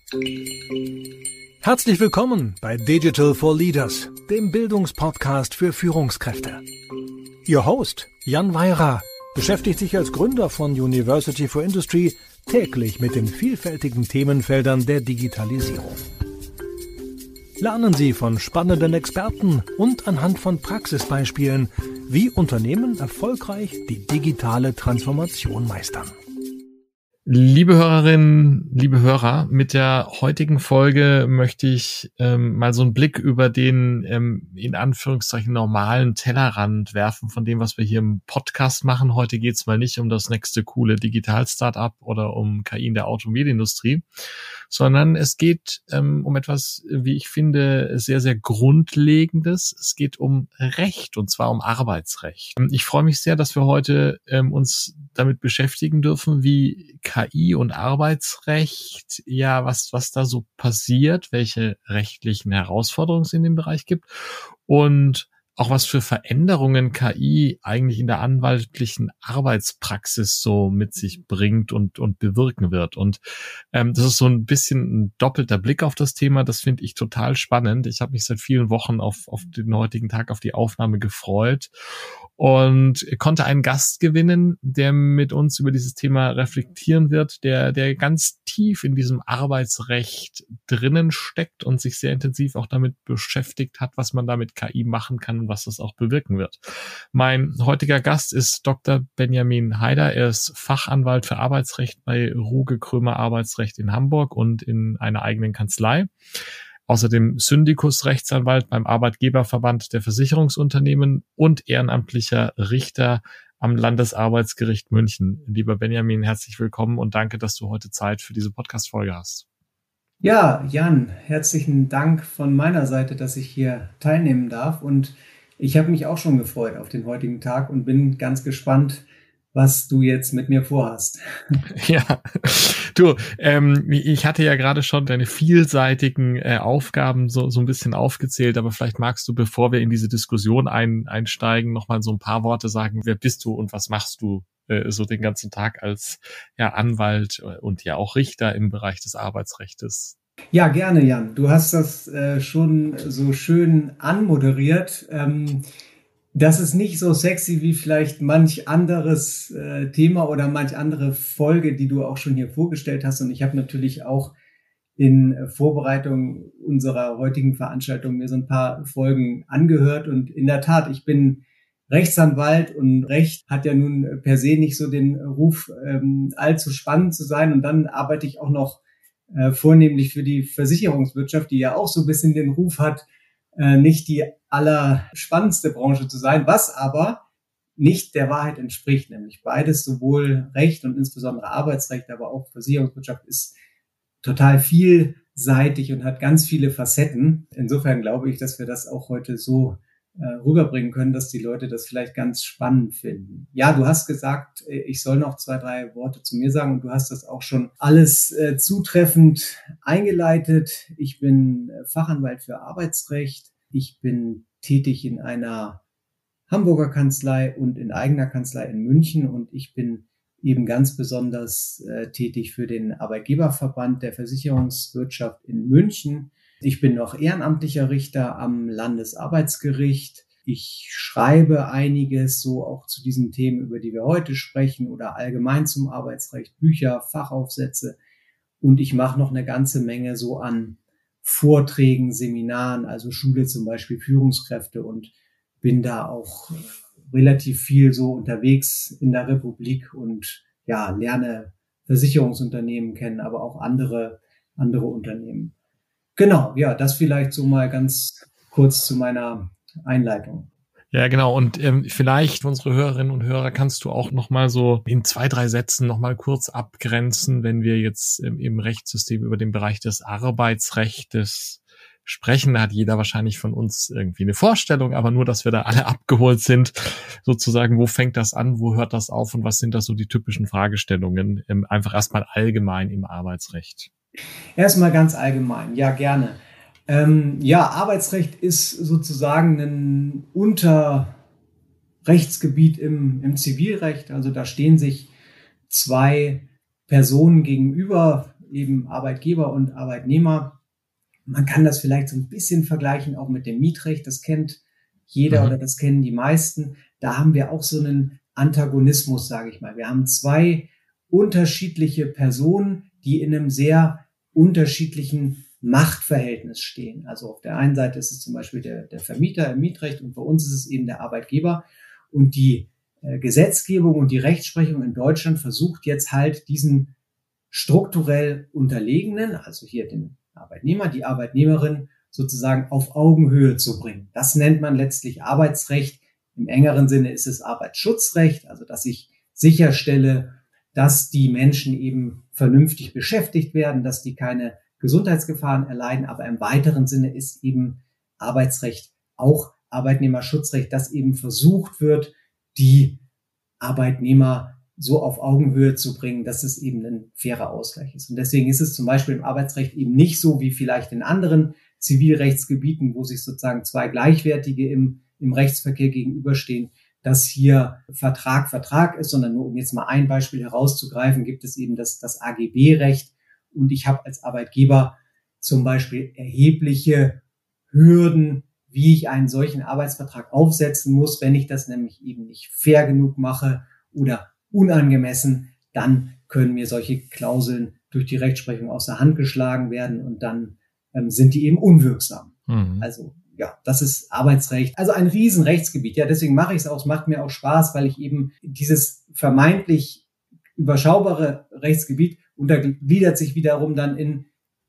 Herzlich willkommen bei Digital for Leaders, dem Bildungspodcast für Führungskräfte. Ihr Host, Jan Weira, beschäftigt sich als Gründer von University for Industry täglich mit den vielfältigen Themenfeldern der Digitalisierung. Lernen Sie von spannenden Experten und anhand von Praxisbeispielen, wie Unternehmen erfolgreich die digitale Transformation meistern. Liebe Hörerinnen, liebe Hörer, mit der heutigen Folge möchte ich mal so einen Blick über den in Anführungszeichen normalen Tellerrand werfen von dem, was wir hier im Podcast machen. Heute geht es mal nicht um das nächste coole Digital-Startup oder um KI in der Automobilindustrie, sondern es geht um etwas, wie ich finde, sehr, sehr Grundlegendes. Es geht um Recht, und zwar um Arbeitsrecht. Ich freue mich sehr, dass wir heute uns damit beschäftigen dürfen, wie KI und Arbeitsrecht, ja, was da so passiert, welche rechtlichen Herausforderungen es in dem Bereich gibt und auch was für Veränderungen KI eigentlich in der anwaltlichen Arbeitspraxis so mit sich bringt und bewirken wird. Und das ist so ein bisschen ein doppelter Blick auf das Thema. Das finde ich total spannend. Ich habe mich seit vielen Wochen auf den heutigen Tag, auf die Aufnahme gefreut und konnte einen Gast gewinnen, der mit uns über dieses Thema reflektieren wird, der ganz tief in diesem Arbeitsrecht drinnen steckt und sich sehr intensiv auch damit beschäftigt hat, was man da mit KI machen kann und was das auch bewirken wird. Mein heutiger Gast ist Dr. Benjamin Haider. Er ist Fachanwalt für Arbeitsrecht bei Ruge Krömer Arbeitsrecht in Hamburg und in einer eigenen Kanzlei. Außerdem Syndikus-Rechtsanwalt beim Arbeitgeberverband der Versicherungsunternehmen und ehrenamtlicher Richter am Landesarbeitsgericht München. Lieber Benjamin, herzlich willkommen und danke, dass du heute Zeit für diese Podcast-Folge hast. Ja, Jan, herzlichen Dank von meiner Seite, dass ich hier teilnehmen darf. Und ich habe mich auch schon gefreut auf den heutigen Tag und bin ganz gespannt, was du jetzt mit mir vorhast. Ja, du, ich hatte ja gerade schon deine vielseitigen Aufgaben so ein bisschen aufgezählt, aber vielleicht magst du, bevor wir in diese Diskussion einsteigen, nochmal so ein paar Worte sagen. Wer bist du und was machst du so den ganzen Tag als Anwalt und ja auch Richter im Bereich des Arbeitsrechtes? Ja, gerne, Jan. Du hast das schon so schön anmoderiert. Das ist nicht so sexy wie vielleicht manch anderes Thema oder manch andere Folge, die du auch schon hier vorgestellt hast. Und ich habe natürlich auch in Vorbereitung unserer heutigen Veranstaltung mir so ein paar Folgen angehört. Und in der Tat, ich bin Rechtsanwalt und Recht hat ja nun per se nicht so den Ruf, allzu spannend zu sein. Und dann arbeite ich auch noch vornehmlich für die Versicherungswirtschaft, die ja auch so ein bisschen den Ruf hat, nicht die allerspannendste Branche zu sein, was aber nicht der Wahrheit entspricht, nämlich beides, sowohl Recht und insbesondere Arbeitsrecht, aber auch Versicherungswirtschaft ist total vielseitig und hat ganz viele Facetten. Insofern glaube ich, dass wir das auch heute so rüberbringen können, dass die Leute das vielleicht ganz spannend finden. Ja, du hast gesagt, ich soll noch 2, 3 Worte zu mir sagen und du hast das auch schon alles zutreffend eingeleitet. Ich bin Fachanwalt für Arbeitsrecht. Ich bin tätig in einer Hamburger Kanzlei und in eigener Kanzlei in München und ich bin eben ganz besonders tätig für den Arbeitgeberverband der Versicherungswirtschaft in München. Ich bin noch ehrenamtlicher Richter am Landesarbeitsgericht. Ich schreibe einiges so auch zu diesen Themen, über die wir heute sprechen oder allgemein zum Arbeitsrecht, Bücher, Fachaufsätze. Und ich mache noch eine ganze Menge so an Vorträgen, Seminaren, also Schule zum Beispiel Führungskräfte und bin da auch relativ viel so unterwegs in der Republik und ja, lerne Versicherungsunternehmen kennen, aber auch andere Unternehmen. Genau, ja, das vielleicht so mal ganz kurz zu meiner Einleitung. Ja, genau. Und vielleicht für unsere Hörerinnen und Hörer kannst du auch noch mal so in 2, 3 Sätzen noch mal kurz abgrenzen, wenn wir jetzt im Rechtssystem über den Bereich des Arbeitsrechtes sprechen. Da hat jeder wahrscheinlich von uns irgendwie eine Vorstellung, aber nur, dass wir da alle abgeholt sind, sozusagen, wo fängt das an, wo hört das auf und was sind da so die typischen Fragestellungen, einfach erstmal allgemein im Arbeitsrecht. Erstmal ganz allgemein, ja, gerne. Arbeitsrecht ist sozusagen ein Unterrechtsgebiet im Zivilrecht. Also da stehen sich 2 Personen gegenüber, eben Arbeitgeber und Arbeitnehmer. Man kann das vielleicht so ein bisschen vergleichen auch mit dem Mietrecht. Das kennt jeder oder das kennen die meisten. Da haben wir auch so einen Antagonismus, sage ich mal. Wir haben zwei unterschiedliche Personen, die in einem sehr unterschiedlichen Machtverhältnis stehen. Also auf der einen Seite ist es zum Beispiel der Vermieter im Mietrecht und bei uns ist es eben der Arbeitgeber. Und die Gesetzgebung und die Rechtsprechung in Deutschland versucht jetzt halt diesen strukturell Unterlegenen, also hier den Arbeitnehmer, die Arbeitnehmerin sozusagen auf Augenhöhe zu bringen. Das nennt man letztlich Arbeitsrecht. Im engeren Sinne ist es Arbeitsschutzrecht, also dass ich sicherstelle, dass die Menschen eben vernünftig beschäftigt werden, dass die keine Gesundheitsgefahren erleiden. Aber im weiteren Sinne ist eben Arbeitsrecht auch Arbeitnehmerschutzrecht, dass eben versucht wird, die Arbeitnehmer so auf Augenhöhe zu bringen, dass es eben ein fairer Ausgleich ist. Und deswegen ist es zum Beispiel im Arbeitsrecht eben nicht so wie vielleicht in anderen Zivilrechtsgebieten, wo sich sozusagen zwei Gleichwertige im Rechtsverkehr gegenüberstehen, dass hier Vertrag ist, sondern nur um jetzt mal ein Beispiel herauszugreifen, gibt es eben das AGB-Recht. Und ich habe als Arbeitgeber zum Beispiel erhebliche Hürden, wie ich einen solchen Arbeitsvertrag aufsetzen muss. Wenn ich das nämlich eben nicht fair genug mache oder unangemessen, dann können mir solche Klauseln durch die Rechtsprechung aus der Hand geschlagen werden und dann sind die eben unwirksam. Also ja, das ist Arbeitsrecht. Also ein Riesenrechtsgebiet. Ja, deswegen mache ich es auch. Es macht mir auch Spaß, weil ich eben dieses vermeintlich überschaubare Rechtsgebiet untergliedert sich wiederum dann in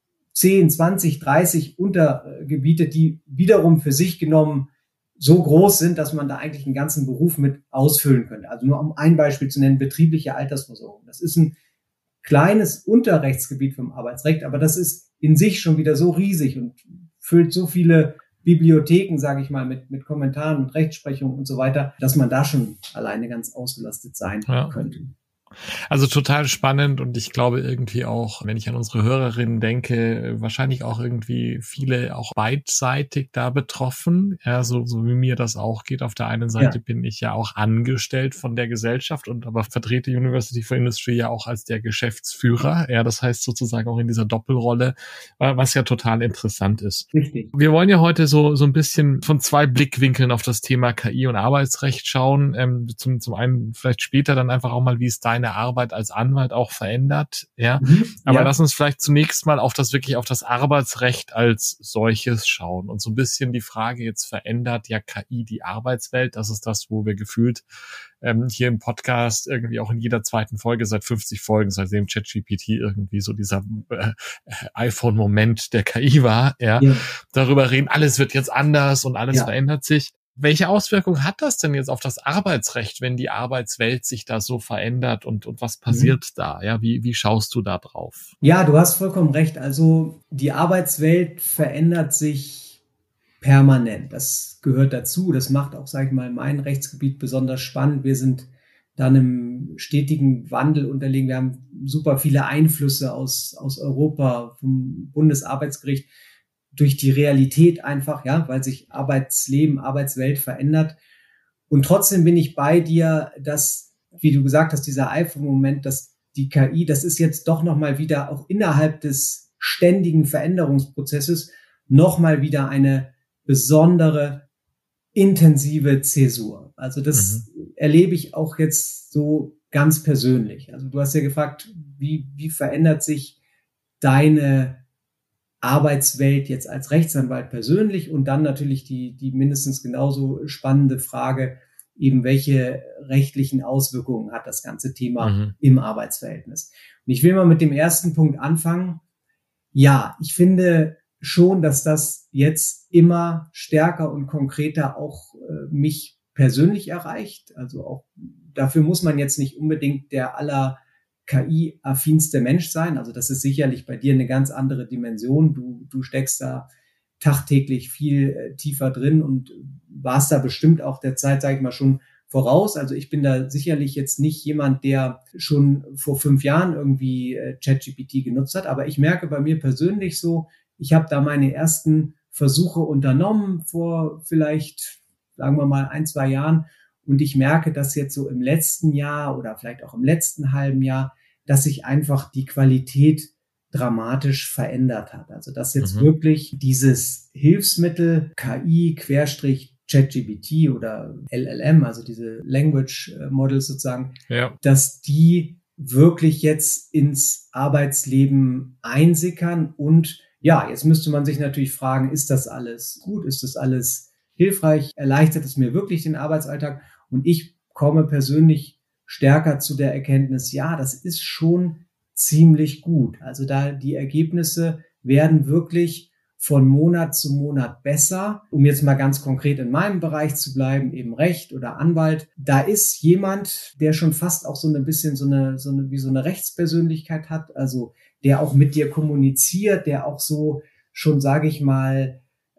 10, 20, 30 Untergebiete, die wiederum für sich genommen so groß sind, dass man da eigentlich einen ganzen Beruf mit ausfüllen könnte. Also nur um ein Beispiel zu nennen, betriebliche Altersversorgung. Das ist ein kleines Unterrechtsgebiet vom Arbeitsrecht, aber das ist in sich schon wieder so riesig und füllt so viele Bibliotheken, sage ich mal, mit Kommentaren und Rechtsprechung und so weiter, dass man da schon alleine ganz ausgelastet sein könnte. Also total spannend und ich glaube irgendwie auch, wenn ich an unsere Hörerinnen denke, wahrscheinlich auch irgendwie viele auch beidseitig da betroffen, ja, so wie mir das auch geht. Auf der einen Seite bin ich ja auch angestellt von der Gesellschaft und aber vertrete University for Industry ja auch als der Geschäftsführer, ja, das heißt sozusagen auch in dieser Doppelrolle, was ja total interessant ist. Richtig. Wir wollen ja heute so ein bisschen von zwei Blickwinkeln auf das Thema KI und Arbeitsrecht schauen, zum einen vielleicht später dann einfach auch mal, wie es deine Arbeit als Anwalt auch verändert, ja. Aber lass uns vielleicht zunächst mal auf das Arbeitsrecht als solches schauen und so ein bisschen die Frage jetzt verändert ja KI die Arbeitswelt. Das ist das, wo wir gefühlt hier im Podcast irgendwie auch in jeder zweiten Folge seit 50 Folgen, seitdem ChatGPT irgendwie so dieser iPhone-Moment der KI war, darüber reden, alles wird jetzt anders und alles verändert sich. Welche Auswirkungen hat das denn jetzt auf das Arbeitsrecht, wenn die Arbeitswelt sich da so verändert und was passiert da? Ja, wie schaust du da drauf? Ja, du hast vollkommen recht. Also die Arbeitswelt verändert sich permanent. Das gehört dazu. Das macht auch, sage ich mal, mein Rechtsgebiet besonders spannend. Wir sind dann im stetigen Wandel unterlegen. Wir haben super viele Einflüsse aus Europa, vom Bundesarbeitsgericht, durch die Realität einfach, ja, weil sich Arbeitsleben, Arbeitswelt verändert. Und trotzdem bin ich bei dir, dass, wie du gesagt hast, dieser iPhone-Moment, dass die KI, das ist jetzt doch nochmal wieder auch innerhalb des ständigen Veränderungsprozesses nochmal wieder eine besondere, intensive Zäsur. Also das erlebe ich auch jetzt so ganz persönlich. Also du hast ja gefragt, wie verändert sich deine Arbeitswelt jetzt als Rechtsanwalt persönlich und dann natürlich die mindestens genauso spannende Frage, eben welche rechtlichen Auswirkungen hat das ganze Thema im Arbeitsverhältnis. Und ich will mal mit dem ersten Punkt anfangen. Ja, ich finde schon, dass das jetzt immer stärker und konkreter auch mich persönlich erreicht. Also auch dafür muss man jetzt nicht unbedingt der KI-affinste Mensch sein. Also das ist sicherlich bei dir eine ganz andere Dimension. Du steckst da tagtäglich viel tiefer drin und warst da bestimmt auch der Zeit, sage ich mal, schon voraus. Also ich bin da sicherlich jetzt nicht jemand, der schon vor 5 Jahren irgendwie ChatGPT genutzt hat. Aber ich merke bei mir persönlich so, ich habe da meine ersten Versuche unternommen vor vielleicht, sagen wir mal, 1, 2 Jahren. Und ich merke, dass jetzt so im letzten Jahr oder vielleicht auch im letzten halben Jahr, dass sich einfach die Qualität dramatisch verändert hat. Also dass jetzt wirklich dieses Hilfsmittel KI ChatGPT oder LLM, also diese Language Models sozusagen, dass die wirklich jetzt ins Arbeitsleben einsickern. Und ja, jetzt müsste man sich natürlich fragen, ist das alles gut? Ist das alles hilfreich? Erleichtert es mir wirklich den Arbeitsalltag? Und ich komme persönlich stärker zu der Erkenntnis, ja, das ist schon ziemlich gut. Also da die Ergebnisse werden wirklich von Monat zu Monat besser. Um jetzt mal ganz konkret in meinem Bereich zu bleiben, eben Recht oder Anwalt, da ist jemand, der schon fast auch so ein bisschen so eine Rechtspersönlichkeit hat, also der auch mit dir kommuniziert, der auch so schon, sage ich mal,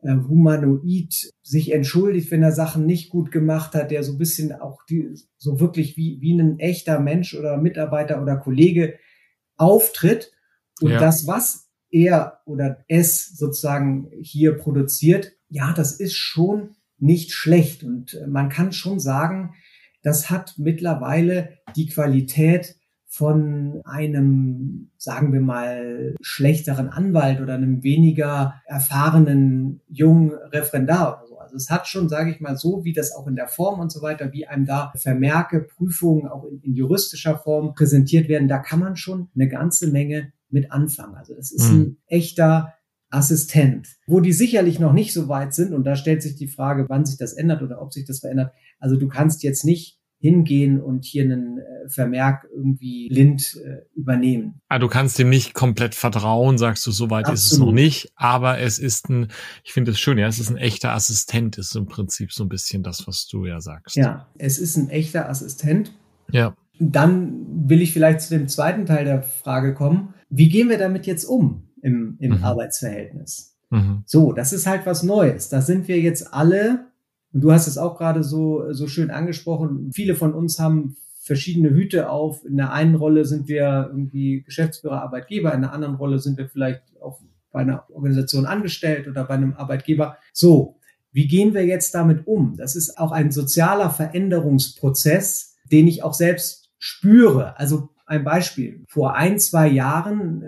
humanoid sich entschuldigt, wenn er Sachen nicht gut gemacht hat, der so ein bisschen auch so wirklich wie ein echter Mensch oder Mitarbeiter oder Kollege auftritt. Und das, was er oder es sozusagen hier produziert, ja, das ist schon nicht schlecht. Und man kann schon sagen, das hat mittlerweile die Qualität von einem, sagen wir mal, schlechteren Anwalt oder einem weniger erfahrenen jungen Referendar oder so. Also es hat schon, sage ich mal, so wie das auch in der Form und so weiter, wie einem da Vermerke, Prüfungen auch in juristischer Form präsentiert werden, da kann man schon eine ganze Menge mit anfangen. Also das ist ein echter Assistent, wo die sicherlich noch nicht so weit sind. Und da stellt sich die Frage, wann sich das ändert oder ob sich das verändert. Also du kannst jetzt nicht hingehen und hier einen Vermerk irgendwie blind übernehmen. Du kannst dem nicht komplett vertrauen, sagst du, so weit ist es noch nicht, aber es ist ich finde es schön, es ist ein echter Assistent, ist im Prinzip so ein bisschen das, was du ja sagst. Ja, es ist ein echter Assistent. Ja. Dann will ich vielleicht zu dem zweiten Teil der Frage kommen. Wie gehen wir damit jetzt um im Arbeitsverhältnis? So, das ist halt was Neues. Da sind wir jetzt alle. Und du hast es auch gerade so schön angesprochen. Viele von uns haben verschiedene Hüte auf. In der einen Rolle sind wir irgendwie Geschäftsführer, Arbeitgeber. In der anderen Rolle sind wir vielleicht auch bei einer Organisation angestellt oder bei einem Arbeitgeber. So, wie gehen wir jetzt damit um? Das ist auch ein sozialer Veränderungsprozess, den ich auch selbst spüre. Also ein Beispiel. Vor 2 Jahren,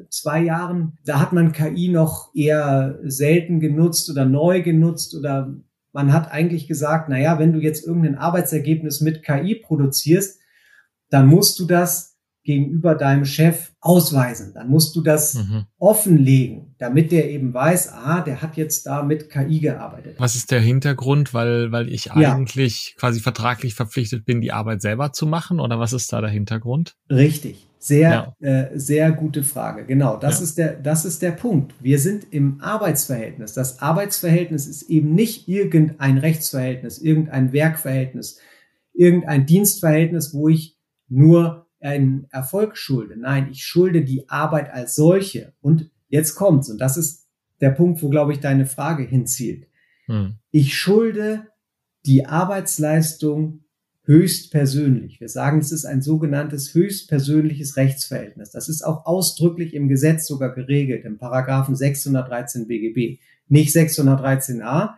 da hat man KI noch eher selten genutzt oder neu genutzt oder man hat eigentlich gesagt, naja, wenn du jetzt irgendein Arbeitsergebnis mit KI produzierst, dann musst du das gegenüber deinem Chef ausweisen. Dann musst du das offenlegen, damit der eben weiß, der hat jetzt da mit KI gearbeitet. Was ist der Hintergrund? Weil ich eigentlich quasi vertraglich verpflichtet bin, die Arbeit selber zu machen? Oder was ist da der Hintergrund? Richtig. Sehr gute Frage. Genau, das ist der Punkt. Wir sind im Arbeitsverhältnis. Das Arbeitsverhältnis ist eben nicht irgendein Rechtsverhältnis, irgendein Werkverhältnis, irgendein Dienstverhältnis, wo ich nur einen Erfolg schulde. Nein, ich schulde die Arbeit als solche. Und jetzt kommt's. Und das ist der Punkt, wo, glaube ich, deine Frage hinzielt. Ich schulde die Arbeitsleistung höchstpersönlich. Wir sagen, es ist ein sogenanntes höchstpersönliches Rechtsverhältnis. Das ist auch ausdrücklich im Gesetz sogar geregelt, im Paragraphen 613 BGB. Nicht 613a.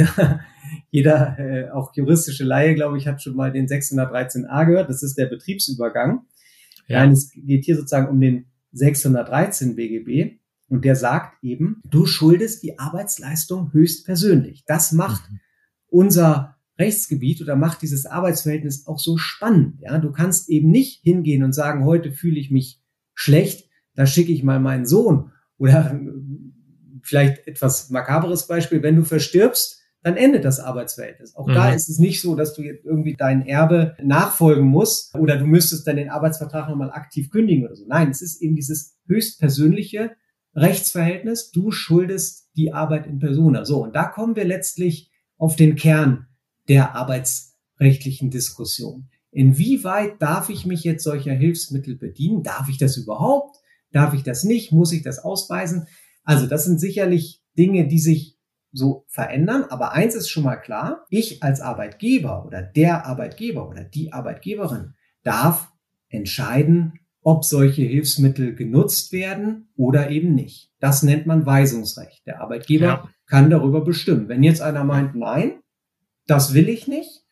Jeder auch juristische Laie, glaube ich, hat schon mal den 613a gehört. Das ist der Betriebsübergang. Ja. Nein, es geht hier sozusagen um den 613 BGB. Und der sagt eben, du schuldest die Arbeitsleistung höchstpersönlich. Das macht unser Rechtsgebiet oder macht dieses Arbeitsverhältnis auch so spannend. Ja, du kannst eben nicht hingehen und sagen, heute fühle ich mich schlecht, da schicke ich mal meinen Sohn. Oder vielleicht etwas makaberes Beispiel, wenn du verstirbst, dann endet das Arbeitsverhältnis. Auch da ist es nicht so, dass du jetzt irgendwie dein Erbe nachfolgen musst oder du müsstest dann den Arbeitsvertrag nochmal aktiv kündigen oder so. Nein, es ist eben dieses höchstpersönliche Rechtsverhältnis. Du schuldest die Arbeit in persona. So, und da kommen wir letztlich auf den Kern der arbeitsrechtlichen Diskussion. Inwieweit darf ich mich jetzt solcher Hilfsmittel bedienen? Darf ich das überhaupt? Darf ich das nicht? Muss ich das ausweisen? Also das sind sicherlich Dinge, die sich so verändern. Aber eins ist schon mal klar, ich als Arbeitgeber oder der Arbeitgeber oder die Arbeitgeberin darf entscheiden, ob solche Hilfsmittel genutzt werden oder eben nicht. Das nennt man Weisungsrecht. Der Arbeitgeber kann darüber bestimmen. Wenn jetzt einer meint, nein, das will ich nicht,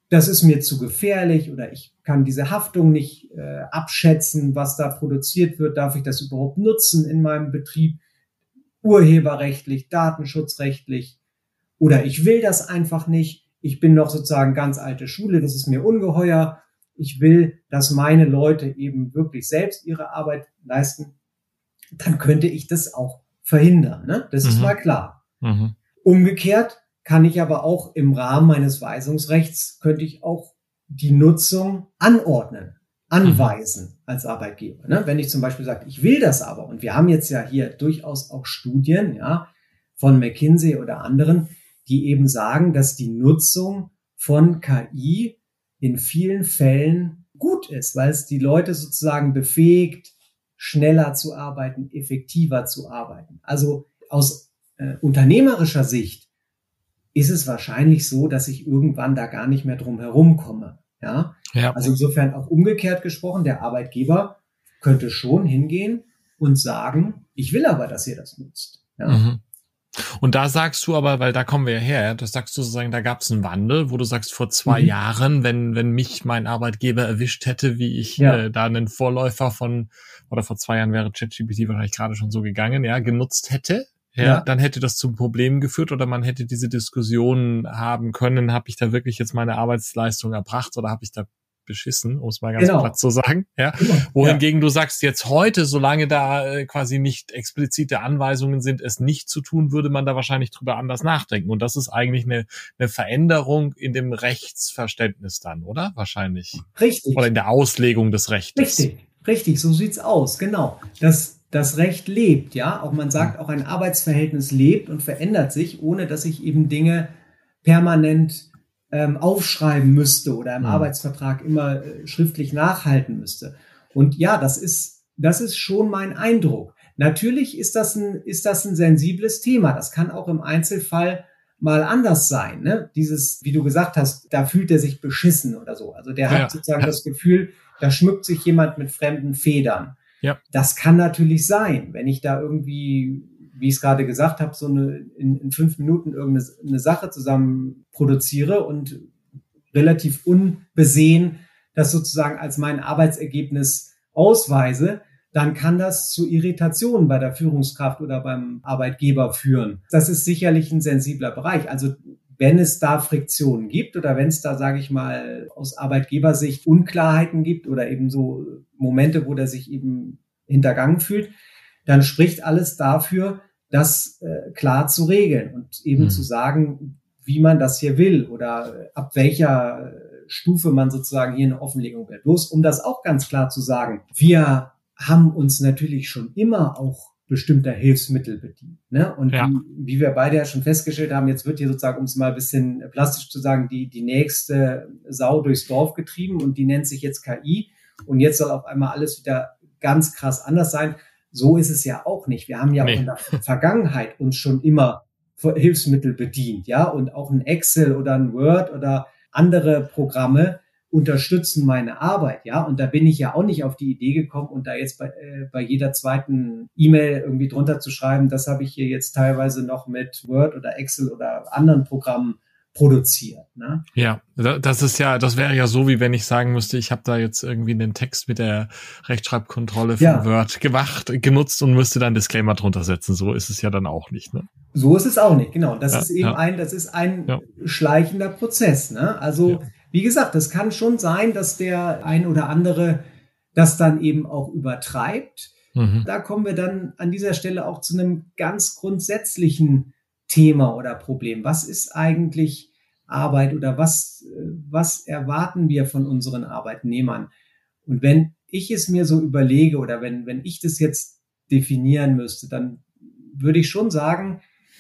das ist mir zu gefährlich oder ich kann diese Haftung nicht abschätzen, was da produziert wird, darf ich das überhaupt nutzen in meinem Betrieb, urheberrechtlich, datenschutzrechtlich, oder ich will das einfach nicht, ich bin noch sozusagen ganz alte Schule, das ist mir ungeheuer, ich will, dass meine Leute eben wirklich selbst ihre Arbeit leisten, dann könnte ich das auch verhindern, ne? Das ist mal klar. Umgekehrt kann ich aber auch im Rahmen meines Weisungsrechts, könnte ich auch die Nutzung anordnen, anweisen als Arbeitgeber. Ne? Wenn ich zum Beispiel sage, ich will das aber, und wir haben jetzt ja hier durchaus auch Studien, ja, von McKinsey oder anderen, die eben sagen, dass die Nutzung von KI in vielen Fällen gut ist, weil es die Leute sozusagen befähigt, schneller zu arbeiten, effektiver zu arbeiten. Also aus unternehmerischer Sicht ist es wahrscheinlich so, dass ich irgendwann da gar nicht mehr drum herum komme. Ja? Also insofern auch umgekehrt gesprochen, der Arbeitgeber könnte schon hingehen und sagen, ich will aber, dass ihr das nutzt. Ja? Und da sagst du aber, weil da kommen wir ja her, das sagst du sozusagen, da gab es einen Wandel, wo du sagst, vor 2 Jahren, wenn mich mein Arbeitgeber erwischt hätte, wie ich da einen Vorläufer von, oder vor 2 Jahren wäre ChatGPT wahrscheinlich gerade schon so gegangen, ja, genutzt hätte, dann hätte das zum Problem geführt oder man hätte diese Diskussion haben können, habe ich da wirklich jetzt meine Arbeitsleistung erbracht oder habe ich da beschissen, um es mal ganz platt zu sagen. Ja. Wohingegen du sagst, jetzt heute, solange da quasi nicht explizite Anweisungen sind, es nicht zu tun, würde man da wahrscheinlich drüber anders nachdenken. Und das ist eigentlich eine Veränderung in dem Rechtsverständnis dann, oder? Wahrscheinlich. Richtig. Oder in der Auslegung des Rechtes. Richtig, so sieht's aus, genau. Das Recht lebt, ja. Auch man sagt, auch ein Arbeitsverhältnis lebt und verändert sich, ohne dass ich eben Dinge permanent aufschreiben müsste oder im Arbeitsvertrag immer schriftlich nachhalten müsste. Und ja, das ist schon mein Eindruck. Natürlich ist das ein sensibles Thema. Das kann auch im Einzelfall mal anders sein, ne? Dieses, wie du gesagt hast, da fühlt er sich beschissen oder so. Also der hat sozusagen das Gefühl, da schmückt sich jemand mit fremden Federn. Ja. Das kann natürlich sein, wenn ich da irgendwie, wie ich es gerade gesagt habe, so in 5 Minuten irgendeine Sache zusammen produziere und relativ unbesehen das sozusagen als mein Arbeitsergebnis ausweise, dann kann das zu Irritationen bei der Führungskraft oder beim Arbeitgeber führen. Das ist sicherlich ein sensibler Bereich. Also wenn es da Friktionen gibt oder wenn es da, sage ich mal, aus Arbeitgebersicht Unklarheiten gibt oder eben so Momente, wo der sich eben hintergangen fühlt, dann spricht alles dafür, das klar zu regeln und eben zu sagen, wie man das hier will oder ab welcher Stufe man sozusagen hier eine Offenlegung will. Bloß um das auch ganz klar zu sagen, wir haben uns natürlich schon immer auch bestimmter Hilfsmittel bedient. Ne? Und wie wir beide ja schon festgestellt haben, jetzt wird hier sozusagen, um es mal ein bisschen plastisch zu sagen, die nächste Sau durchs Dorf getrieben und die nennt sich jetzt KI und jetzt soll auf einmal alles wieder ganz krass anders sein. So ist es ja auch nicht. Wir haben ja auch in der Vergangenheit uns schon immer Hilfsmittel bedient, ja, und auch ein Excel oder ein Word oder andere Programme unterstützen meine Arbeit, ja, und da bin ich ja auch nicht auf die Idee gekommen und da jetzt bei jeder zweiten E-Mail irgendwie drunter zu schreiben, das habe ich hier jetzt teilweise noch mit Word oder Excel oder anderen Programmen produziert, ne? Ja, das wäre ja so, wie wenn ich sagen müsste, ich habe da jetzt irgendwie einen Text mit der Rechtschreibkontrolle von Word genutzt und müsste dann Disclaimer drunter setzen. So ist es ja dann auch nicht, ne? So ist es auch nicht, genau. Das ist eben ein schleichender Prozess, ne? Also, wie gesagt, das kann schon sein, dass der ein oder andere das dann eben auch übertreibt. Da kommen wir dann an dieser Stelle auch zu einem ganz grundsätzlichen Thema oder Problem. Was ist eigentlich Arbeit oder was erwarten wir von unseren Arbeitnehmern? Und wenn ich es mir so überlege oder wenn ich das jetzt definieren müsste, dann würde ich schon sagen,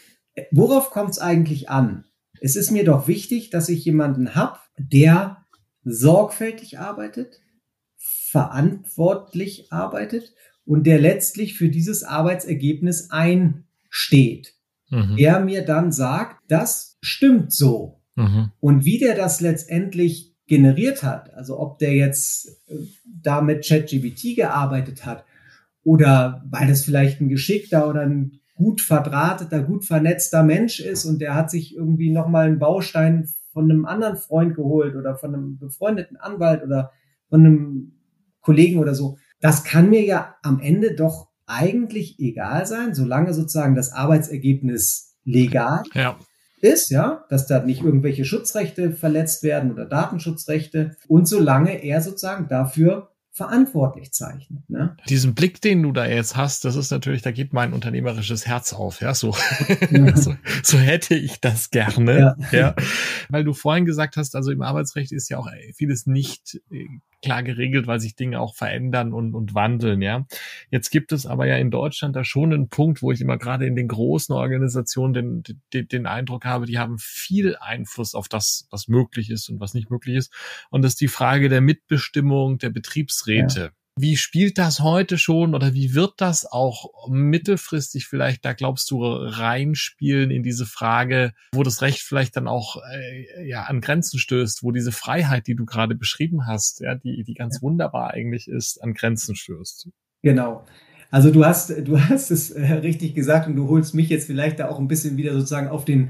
worauf kommt es eigentlich an? Es ist mir doch wichtig, dass ich jemanden habe, der sorgfältig arbeitet, verantwortlich arbeitet und der letztlich für dieses Arbeitsergebnis einsteht. Der mir dann sagt, das stimmt so. Und wie der das letztendlich generiert hat, also ob der jetzt da mit ChatGPT gearbeitet hat oder weil das vielleicht ein geschickter oder ein gut verdrahteter, gut vernetzter Mensch ist und der hat sich irgendwie nochmal einen Baustein von einem anderen Freund geholt oder von einem befreundeten Anwalt oder von einem Kollegen oder so. Das kann mir ja am Ende doch eigentlich egal sein, solange sozusagen das Arbeitsergebnis legal ist, ja, dass da nicht irgendwelche Schutzrechte verletzt werden oder Datenschutzrechte und solange er sozusagen dafür verantwortlich zeichnet. Ne? Diesen Blick, den du da jetzt hast, das ist natürlich, da geht mein unternehmerisches Herz auf, ja, so, so hätte ich das gerne, ja, weil du vorhin gesagt hast, also im Arbeitsrecht ist ja auch vieles nicht klar geregelt, weil sich Dinge auch verändern und wandeln, ja. Jetzt gibt es aber ja in Deutschland da schon einen Punkt, wo ich immer gerade in den großen Organisationen den Eindruck habe, die haben viel Einfluss auf das, was möglich ist und was nicht möglich ist. Und das ist die Frage der Mitbestimmung der Betriebsräte. Ja. Wie spielt das heute schon oder wie wird das auch mittelfristig vielleicht, da glaubst du, reinspielen in diese Frage, wo das Recht vielleicht dann auch an Grenzen stößt, wo diese Freiheit, die du gerade beschrieben hast, ja, die ganz wunderbar eigentlich ist, an Grenzen stößt? Genau. Also du hast es richtig gesagt und du holst mich jetzt vielleicht da auch ein bisschen wieder sozusagen auf den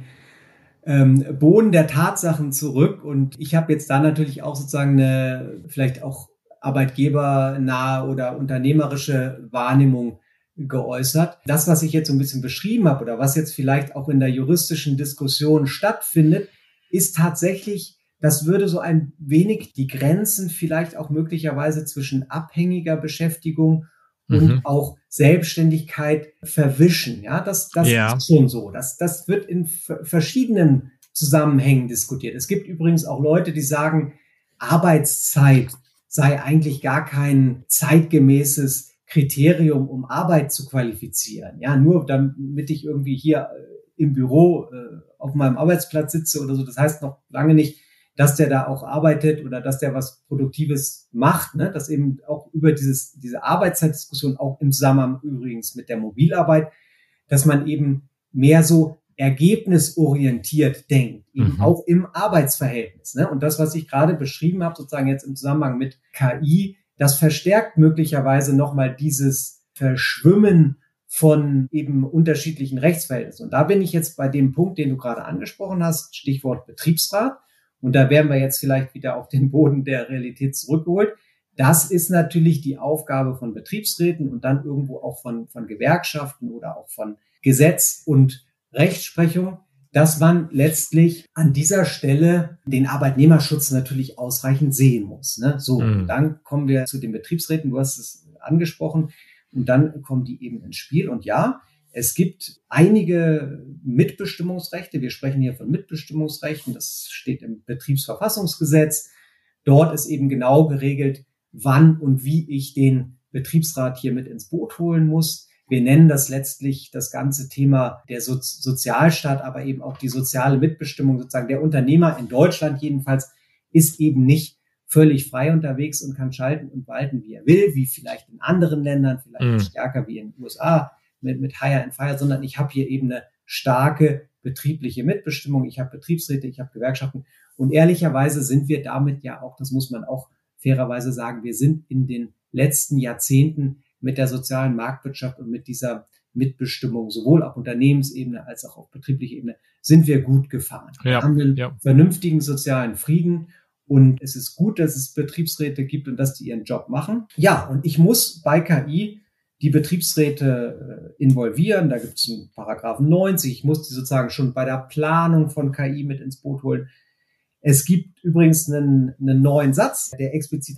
Boden der Tatsachen zurück und ich habe jetzt da natürlich auch sozusagen eine vielleicht auch arbeitgebernahe oder unternehmerische Wahrnehmung geäußert. Das, was ich jetzt so ein bisschen beschrieben habe oder was jetzt vielleicht auch in der juristischen Diskussion stattfindet, ist tatsächlich, das würde so ein wenig die Grenzen vielleicht auch möglicherweise zwischen abhängiger Beschäftigung und auch Selbstständigkeit verwischen. Ja, das ist schon so. Das wird in verschiedenen Zusammenhängen diskutiert. Es gibt übrigens auch Leute, die sagen, Arbeitszeit sei eigentlich gar kein zeitgemäßes Kriterium, um Arbeit zu qualifizieren. Ja, nur damit ich irgendwie hier im Büro auf meinem Arbeitsplatz sitze oder so. Das heißt noch lange nicht, dass der da auch arbeitet oder dass der was Produktives macht. Ne? Dass eben auch über diese Arbeitszeitdiskussion, auch im Zusammenhang übrigens mit der Mobilarbeit, dass man eben mehr so ergebnisorientiert denkt, eben auch im Arbeitsverhältnis. Ne? Und das, was ich gerade beschrieben habe, sozusagen jetzt im Zusammenhang mit KI, das verstärkt möglicherweise nochmal dieses Verschwimmen von eben unterschiedlichen Rechtsverhältnissen. Und da bin ich jetzt bei dem Punkt, den du gerade angesprochen hast, Stichwort Betriebsrat. Und da werden wir jetzt vielleicht wieder auf den Boden der Realität zurückgeholt. Das ist natürlich die Aufgabe von Betriebsräten und dann irgendwo auch von Gewerkschaften oder auch von Gesetz und Rechtsprechung, dass man letztlich an dieser Stelle den Arbeitnehmerschutz natürlich ausreichend sehen muss. Ne? So, dann kommen wir zu den Betriebsräten, du hast es angesprochen, und dann kommen die eben ins Spiel. Und ja, es gibt einige Mitbestimmungsrechte, wir sprechen hier von Mitbestimmungsrechten, das steht im Betriebsverfassungsgesetz. Dort ist eben genau geregelt, wann und wie ich den Betriebsrat hier mit ins Boot holen muss. Wir nennen das letztlich das ganze Thema der Sozialstaat, aber eben auch die soziale Mitbestimmung sozusagen. Der Unternehmer in Deutschland jedenfalls ist eben nicht völlig frei unterwegs und kann schalten und walten, wie er will, wie vielleicht in anderen Ländern, vielleicht stärker wie in den USA mit Hire and Fire, sondern ich habe hier eben eine starke betriebliche Mitbestimmung. Ich habe Betriebsräte, ich habe Gewerkschaften und ehrlicherweise sind wir damit ja auch, das muss man auch fairerweise sagen, wir sind in den letzten Jahrzehnten mit der sozialen Marktwirtschaft und mit dieser Mitbestimmung, sowohl auf Unternehmensebene als auch auf betrieblicher Ebene, sind wir gut gefahren. Wir haben einen vernünftigen sozialen Frieden und es ist gut, dass es Betriebsräte gibt und dass die ihren Job machen. Ja, und ich muss bei KI die Betriebsräte involvieren. Da gibt es einen Paragraphen 90. Ich muss die sozusagen schon bei der Planung von KI mit ins Boot holen. Es gibt übrigens einen neuen Satz, der explizit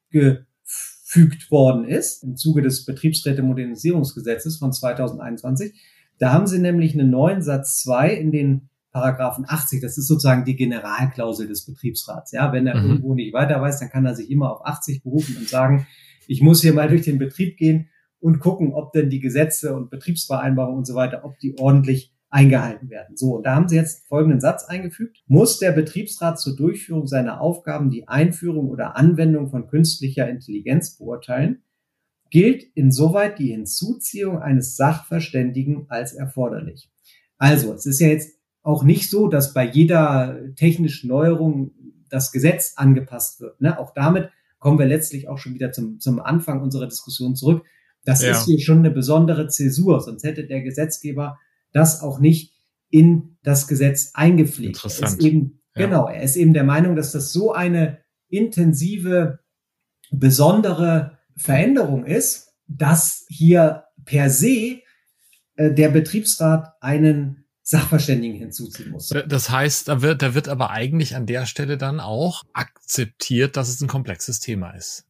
eingefügt worden ist im Zuge des Betriebsräte-Modernisierungsgesetzes von 2021. Da haben sie nämlich einen neuen Satz 2 in den Paragraphen 80. Das ist sozusagen die Generalklausel des Betriebsrats. Ja, wenn er irgendwo nicht weiter weiß, dann kann er sich immer auf 80 berufen und sagen, ich muss hier mal durch den Betrieb gehen und gucken, ob denn die Gesetze und Betriebsvereinbarungen und so weiter, ob die ordentlich eingehalten werden. So, und da haben sie jetzt folgenden Satz eingefügt. Muss der Betriebsrat zur Durchführung seiner Aufgaben die Einführung oder Anwendung von künstlicher Intelligenz beurteilen, gilt insoweit die Hinzuziehung eines Sachverständigen als erforderlich. Also, es ist ja jetzt auch nicht so, dass bei jeder technischen Neuerung das Gesetz angepasst wird. Ne? Auch damit kommen wir letztlich auch schon wieder zum Anfang unserer Diskussion zurück. Das ist hier schon eine besondere Zäsur, sonst hätte der Gesetzgeber das auch nicht in das Gesetz eingepflegt. Interessant. Es ist eben Genau, er ist eben der Meinung, dass das so eine intensive, besondere Veränderung ist, dass hier per se der Betriebsrat einen Sachverständigen hinzuziehen muss. Das heißt, da wird aber eigentlich an der Stelle dann auch akzeptiert, dass es ein komplexes Thema ist.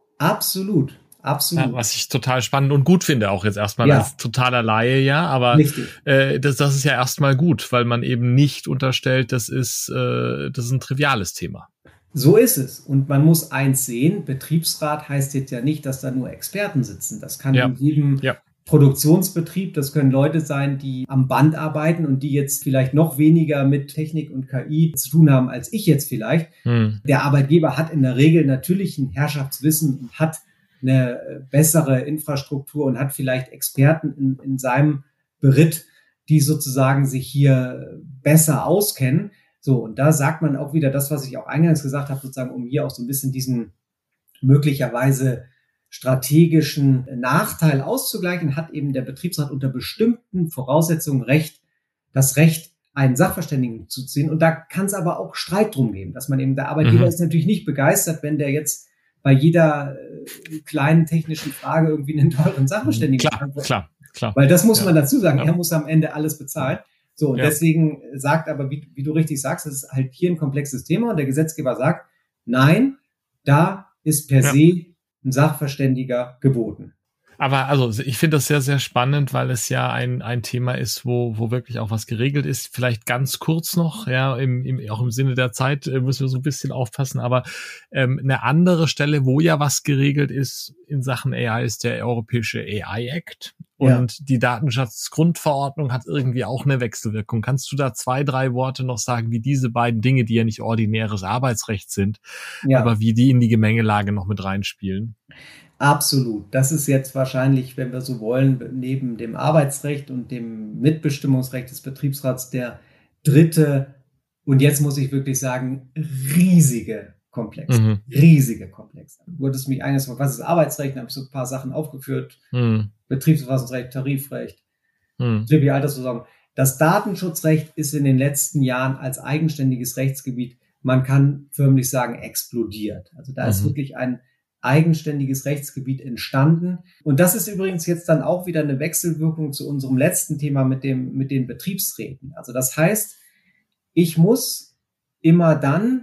Absolut. Ja, was ich total spannend und gut finde, auch jetzt erstmal als totaler Laie, aber das ist ja erstmal gut, weil man eben nicht unterstellt, das ist ein triviales Thema. So ist es. Und man muss eins sehen, Betriebsrat heißt jetzt ja nicht, dass da nur Experten sitzen. Das kann in jedem Produktionsbetrieb, das können Leute sein, die am Band arbeiten und die jetzt vielleicht noch weniger mit Technik und KI zu tun haben, als ich jetzt vielleicht. Der Arbeitgeber hat in der Regel natürlich ein Herrschaftswissen und hat eine bessere Infrastruktur und hat vielleicht Experten in seinem Beritt, die sozusagen sich hier besser auskennen. So, und da sagt man auch wieder das, was ich auch eingangs gesagt habe, sozusagen, um hier auch so ein bisschen diesen möglicherweise strategischen Nachteil auszugleichen, hat eben der Betriebsrat unter bestimmten Voraussetzungen das Recht, einen Sachverständigen zu ziehen. Und da kann es aber auch Streit drum geben, dass man eben, der Arbeitgeber ist natürlich nicht begeistert, wenn der jetzt bei jeder kleinen technischen Frage irgendwie einen teuren Sachverständigen Klar. Weil das muss man dazu sagen, er muss am Ende alles bezahlen. So, und deswegen sagt aber, wie du richtig sagst, es ist halt hier ein komplexes Thema und der Gesetzgeber sagt, nein, da ist per se ein Sachverständiger geboten. Aber also ich finde das sehr, sehr spannend, weil es ja ein Thema ist, wo wirklich auch was geregelt ist. Vielleicht ganz kurz noch, auch im Sinne der Zeit müssen wir so ein bisschen aufpassen. Aber eine andere Stelle, wo ja was geregelt ist in Sachen AI, ist der Europäische AI Act. Und die Datenschutzgrundverordnung hat irgendwie auch eine Wechselwirkung. Kannst du da 2, 3 Worte noch sagen, wie diese beiden Dinge, die ja nicht ordinäres Arbeitsrecht sind, aber wie die in die Gemengelage noch mit reinspielen? Absolut. Das ist jetzt wahrscheinlich, wenn wir so wollen, neben dem Arbeitsrecht und dem Mitbestimmungsrecht des Betriebsrats der dritte, und jetzt muss ich wirklich sagen, riesige Komplex. Du hattest mich eingangs gefragt, was ist Arbeitsrecht? Da habe ich so ein paar Sachen aufgeführt. Betriebsverfassungsrecht, Tarifrecht, betriebliche Altersvorsorge. Das Datenschutzrecht ist in den letzten Jahren als eigenständiges Rechtsgebiet, man kann förmlich sagen, explodiert. Also da ist wirklich ein eigenständiges Rechtsgebiet entstanden. Und das ist übrigens jetzt dann auch wieder eine Wechselwirkung zu unserem letzten Thema mit den Betriebsräten. Also das heißt, ich muss immer dann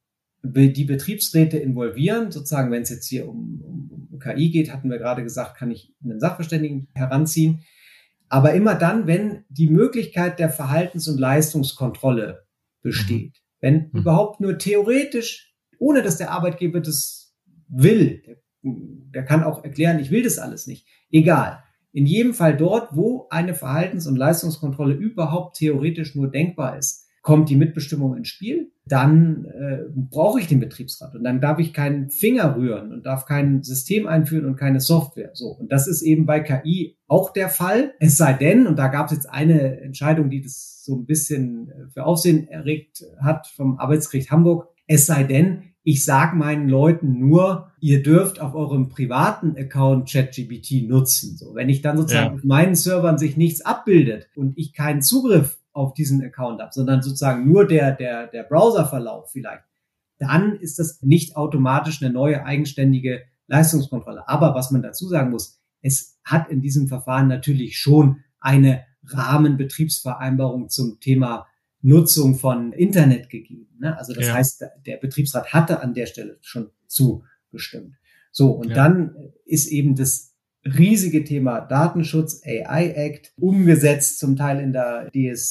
die Betriebsräte involvieren, sozusagen, wenn es jetzt hier um KI geht, hatten wir gerade gesagt, kann ich einen Sachverständigen heranziehen. Aber immer dann, wenn die Möglichkeit der Verhaltens- und Leistungskontrolle besteht. Wenn überhaupt nur theoretisch, ohne dass der Arbeitgeber das will, der kann auch erklären, ich will das alles nicht. Egal. In jedem Fall dort, wo eine Verhaltens- und Leistungskontrolle überhaupt theoretisch nur denkbar ist, kommt die Mitbestimmung ins Spiel, dann brauche ich den Betriebsrat und dann darf ich keinen Finger rühren und darf kein System einführen und keine Software. So, und das ist eben bei KI auch der Fall. Es sei denn, und da gab es jetzt eine Entscheidung, die das so ein bisschen für Aufsehen erregt hat vom Arbeitsgericht Hamburg, es sei denn, ich sage meinen Leuten nur, ihr dürft auf eurem privaten Account ChatGPT nutzen. So, wenn ich dann sozusagen auf meinen Servern sich nichts abbildet und ich keinen Zugriff auf diesen Account habe, sondern sozusagen nur der Browserverlauf vielleicht, dann ist das nicht automatisch eine neue eigenständige Leistungskontrolle. Aber was man dazu sagen muss, es hat in diesem Verfahren natürlich schon eine Rahmenbetriebsvereinbarung zum Thema Nutzung von Internet gegeben. Ne? Also das heißt, der Betriebsrat hatte an der Stelle schon zugestimmt. So, und dann ist eben das riesige Thema Datenschutz, AI Act, umgesetzt zum Teil in der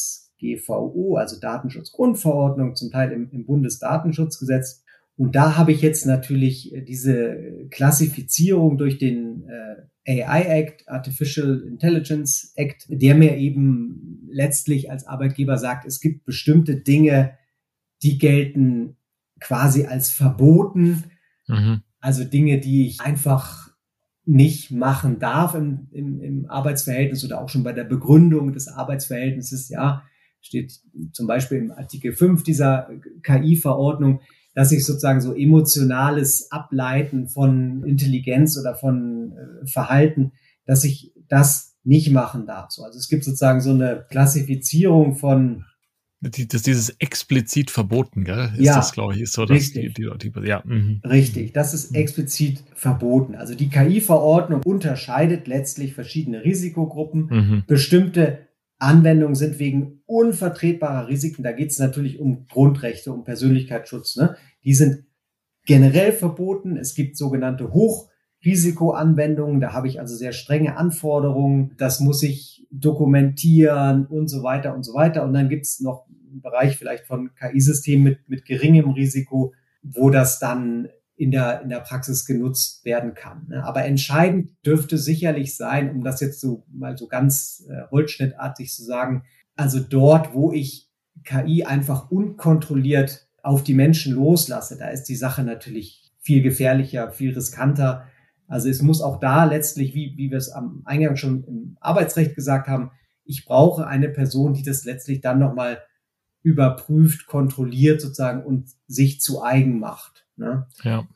DSGVO, also Datenschutzgrundverordnung, zum Teil im Bundesdatenschutzgesetz. Und da habe ich jetzt natürlich diese Klassifizierung durch den AI Act, Artificial Intelligence Act, der mir eben letztlich als Arbeitgeber sagt, es gibt bestimmte Dinge, die gelten quasi als verboten. Also Dinge, die ich einfach nicht machen darf im Arbeitsverhältnis oder auch schon bei der Begründung des Arbeitsverhältnisses, steht zum Beispiel im Artikel 5 dieser KI-Verordnung, dass ich sozusagen so emotionales Ableiten von Intelligenz oder von Verhalten, dass ich das nicht machen darf. So, also es gibt sozusagen so eine Klassifizierung von dieses explizit verboten, gell? Ist Ja, das, glaube ich, ist so, dass richtig. Richtig, das ist explizit verboten. Also die KI-Verordnung unterscheidet letztlich verschiedene Risikogruppen. Bestimmte Anwendungen sind wegen unvertretbarer Risiken, da geht es natürlich um Grundrechte, um Persönlichkeitsschutz, ne? Die sind generell verboten. Es gibt sogenannte Hochrisikoanwendungen, da habe ich also sehr strenge Anforderungen. Das muss ich dokumentieren und so weiter und so weiter. Und dann gibt es noch einen Bereich vielleicht von KI-Systemen mit geringem Risiko, wo das dann in der Praxis genutzt werden kann. Aber entscheidend dürfte sicherlich sein, um das jetzt so mal so ganz holzschnittartig zu sagen, also dort, wo ich KI einfach unkontrolliert auf die Menschen loslasse, da ist die Sache natürlich viel gefährlicher, viel riskanter. Also es muss auch da letztlich, wie wir es am Eingang schon im Arbeitsrecht gesagt haben, ich brauche eine Person, die das letztlich dann nochmal überprüft, kontrolliert sozusagen und sich zu eigen macht. Ne? Ja.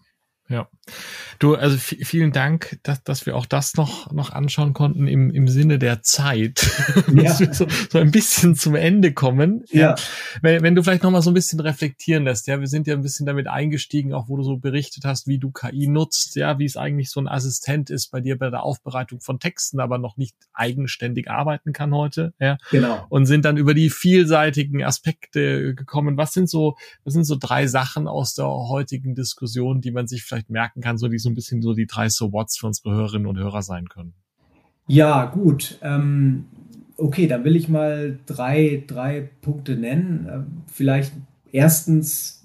Du, also vielen Dank, dass wir auch das noch anschauen konnten im Sinne der Zeit, dass wir so ein bisschen zum Ende kommen. Ja. Wenn du vielleicht noch mal so ein bisschen reflektieren lässt, ja, wir sind ja ein bisschen damit eingestiegen, auch wo du so berichtet hast, wie du KI nutzt, ja, wie es eigentlich so ein Assistent ist bei dir bei der Aufbereitung von Texten, aber noch nicht eigenständig arbeiten kann heute, ja. Genau. Und sind dann über die vielseitigen Aspekte gekommen. Was sind so 3 Sachen aus der heutigen Diskussion, die man sich vielleicht merken kann, die so ein bisschen so die 3 So-Whats für unsere Hörerinnen und Hörer sein können? Ja, gut. Okay, dann will ich mal drei Punkte nennen. Vielleicht erstens,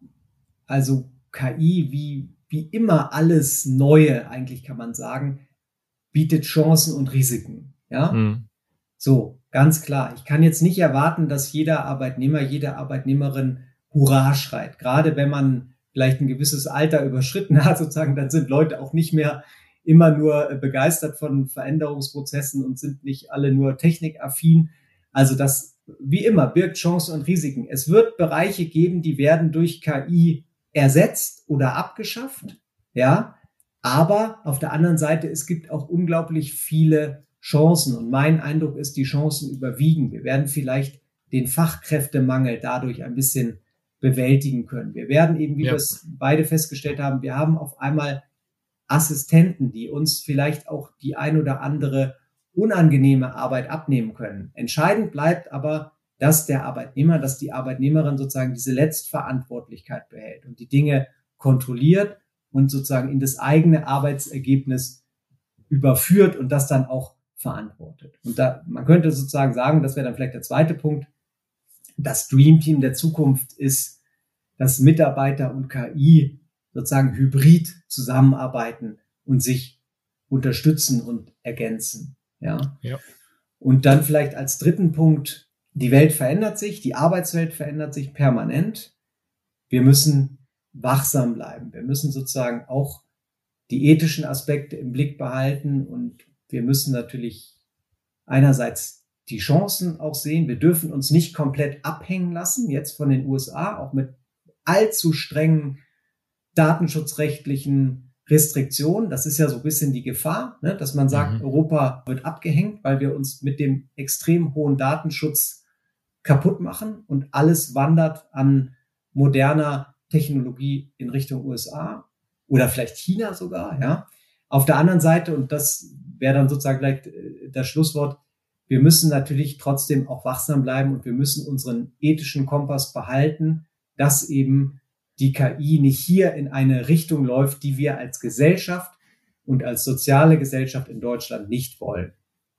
also KI, wie immer alles Neue, eigentlich kann man sagen, bietet Chancen und Risiken. Ja, So, ganz klar. Ich kann jetzt nicht erwarten, dass jeder Arbeitnehmer, jede Arbeitnehmerin Hurra schreit. Gerade wenn man vielleicht ein gewisses Alter überschritten hat, sozusagen, dann sind Leute auch nicht mehr immer nur begeistert von Veränderungsprozessen und sind nicht alle nur technikaffin. Also das, wie immer, birgt Chancen und Risiken. Es wird Bereiche geben, die werden durch KI ersetzt oder abgeschafft, ja. Aber auf der anderen Seite, es gibt auch unglaublich viele Chancen. Und mein Eindruck ist, die Chancen überwiegen. Wir werden vielleicht den Fachkräftemangel dadurch ein bisschen bewältigen können. Wir werden eben, wie wir es beide festgestellt haben, wir haben auf einmal Assistenten, die uns vielleicht auch die ein oder andere unangenehme Arbeit abnehmen können. Entscheidend bleibt aber, dass der Arbeitnehmer, dass die Arbeitnehmerin sozusagen diese Letztverantwortlichkeit behält und die Dinge kontrolliert und sozusagen in das eigene Arbeitsergebnis überführt und das dann auch verantwortet. Und da, man könnte sozusagen sagen, das wäre dann vielleicht der zweite Punkt, das Dreamteam der Zukunft ist, dass Mitarbeiter und KI sozusagen hybrid zusammenarbeiten und sich unterstützen und ergänzen. Ja. Und dann vielleicht als dritten Punkt, die Welt verändert sich, die Arbeitswelt verändert sich permanent. Wir müssen wachsam bleiben. Wir müssen sozusagen auch die ethischen Aspekte im Blick behalten und wir müssen natürlich einerseits die Chancen auch sehen. Wir dürfen uns nicht komplett abhängen lassen, jetzt von den USA, auch mit allzu strengen datenschutzrechtlichen Restriktionen. Das ist ja so ein bisschen die Gefahr, ne, dass man sagt, Europa wird abgehängt, weil wir uns mit dem extrem hohen Datenschutz kaputt machen und alles wandert an moderner Technologie in Richtung USA oder vielleicht China sogar, ja. Auf der anderen Seite, und das wäre dann sozusagen gleich das Schlusswort, wir müssen natürlich trotzdem auch wachsam bleiben und wir müssen unseren ethischen Kompass behalten, dass eben die KI nicht hier in eine Richtung läuft, die wir als Gesellschaft und als soziale Gesellschaft in Deutschland nicht wollen.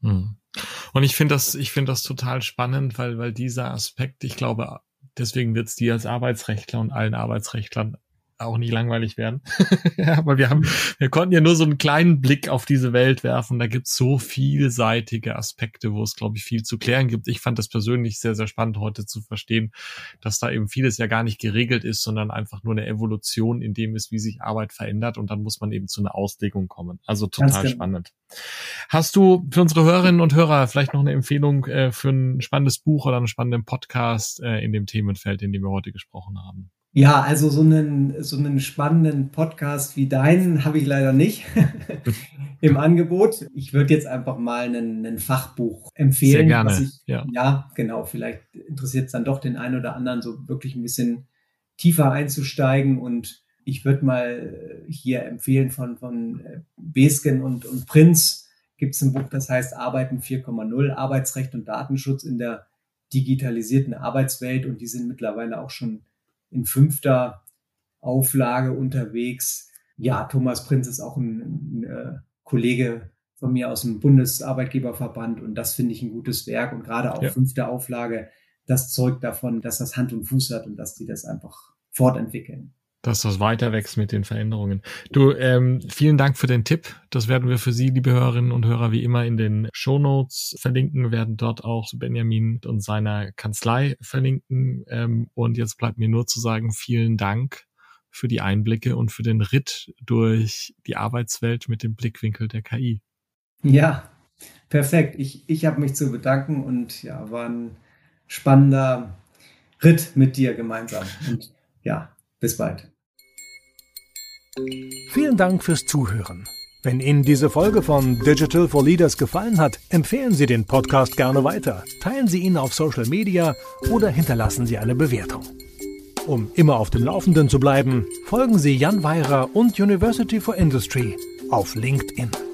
Und ich finde das total spannend, weil dieser Aspekt, ich glaube, deswegen wird es dir als Arbeitsrechtler und allen Arbeitsrechtlern auch nicht langweilig werden. Ja, aber wir konnten ja nur so einen kleinen Blick auf diese Welt werfen. Da gibt es so vielseitige Aspekte, wo es, glaube ich, viel zu klären gibt. Ich fand das persönlich sehr, sehr spannend, heute zu verstehen, dass da eben vieles ja gar nicht geregelt ist, sondern einfach nur eine Evolution in dem ist, wie sich Arbeit verändert. Und dann muss man eben zu einer Auslegung kommen. Also total spannend. Hast du für unsere Hörerinnen und Hörer vielleicht noch eine Empfehlung für ein spannendes Buch oder einen spannenden Podcast in dem Themenfeld, in dem wir heute gesprochen haben? Ja, also so einen spannenden Podcast wie deinen habe ich leider nicht. im Angebot. Ich würde jetzt einfach mal ein Fachbuch empfehlen. Sehr gerne, ja, genau. Vielleicht interessiert es dann doch den einen oder anderen, so wirklich ein bisschen tiefer einzusteigen. Und ich würde mal hier empfehlen von Besgen und Prinz gibt es ein Buch, das heißt Arbeiten 4.0, Arbeitsrecht und Datenschutz in der digitalisierten Arbeitswelt. Und die sind mittlerweile auch schon in 5. Auflage unterwegs. Ja, Thomas Prinz ist auch ein Kollege von mir aus dem Bundesarbeitgeberverband und das finde ich ein gutes Werk und gerade auch 5. Auflage, das zeugt davon, dass das Hand und Fuß hat und dass die das einfach fortentwickeln. Dass das weiter wächst mit den Veränderungen. Du, vielen Dank für den Tipp. Das werden wir für Sie, liebe Hörerinnen und Hörer, wie immer in den Shownotes verlinken. Wir werden dort auch Benjamin und seiner Kanzlei verlinken. Und jetzt bleibt mir nur zu sagen, vielen Dank für die Einblicke und für den Ritt durch die Arbeitswelt mit dem Blickwinkel der KI. Ja, perfekt. Ich habe mich zu bedanken und ja, war ein spannender Ritt mit dir gemeinsam. Und ja, bis bald. Vielen Dank fürs Zuhören. Wenn Ihnen diese Folge von Digital for Leaders gefallen hat, empfehlen Sie den Podcast gerne weiter. Teilen Sie ihn auf Social Media oder hinterlassen Sie eine Bewertung. Um immer auf dem Laufenden zu bleiben, folgen Sie Jan Weyra und University for Industry auf LinkedIn.